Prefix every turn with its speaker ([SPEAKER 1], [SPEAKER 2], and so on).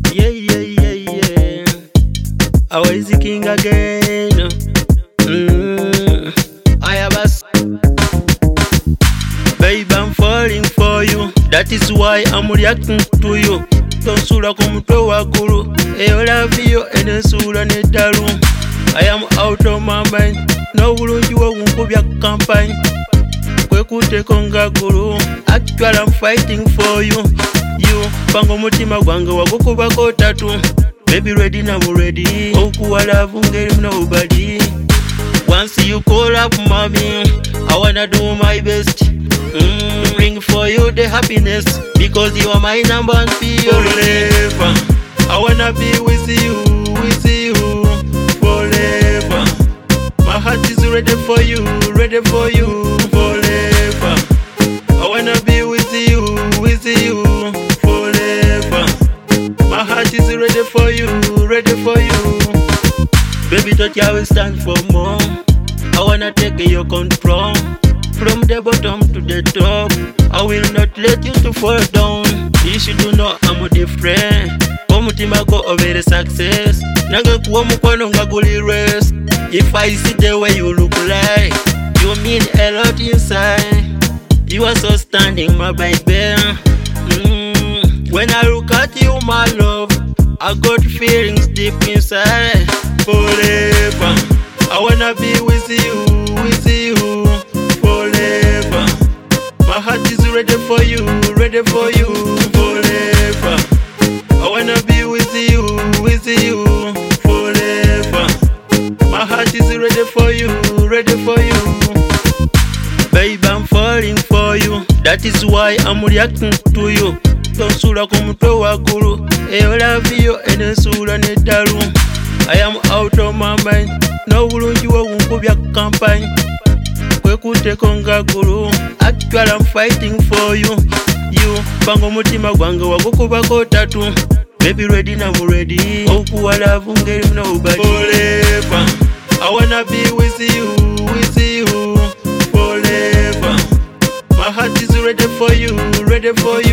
[SPEAKER 1] Yeah, yeah, yeah, yeah. I was the king again. I have a babe, I'm falling for you. That is why I'm reacting to you. Tonsula kumutwe wakulu eyo laviyo enesula neddalu. I am out of my mind. N'obulungi wobunkubya campaign kwekutteko ngagulu. Actually I'm fighting for you. You panga omutima gwange wagukubako tatu. Baby ready now I'm ready. Okuwa love ngeri nobody. Once you call up mommy, I wanna do my best. Bring for you the happiness because you are my number one forever. I wanna be with you forever. My heart is ready for you forever. I wanna be with you forever. My heart is ready for you. Baby, don't you always stand for more. I wanna take your control from the bottom to the top. I will not let you to fall down. You should know I'm different. Omutima go over success. Nange kuwa mukwano nga guli rest. If I see the way you look like, you mean a lot inside. You are so standing, my baby. When I look at you, my love, I got feelings deep inside. Forever, I wanna be with you forever. My heart is ready for you forever. I wanna be with you forever. My heart is ready for you. Babe, I'm falling for you. That is why I'm reacting to you. Tonsula kumutwe wakulu eyo laviyo enesula neddalu. I am out of my mind. N'obulungi wobunkubya campaign kwekutteko ngagulu. Actually I'm fighting for you. You panga omutima gwange wagukubako tatu. Baby ready now I'm ready. Okuwa love ngeri nobody. Forever, I wanna be with you forever. My heart is ready for you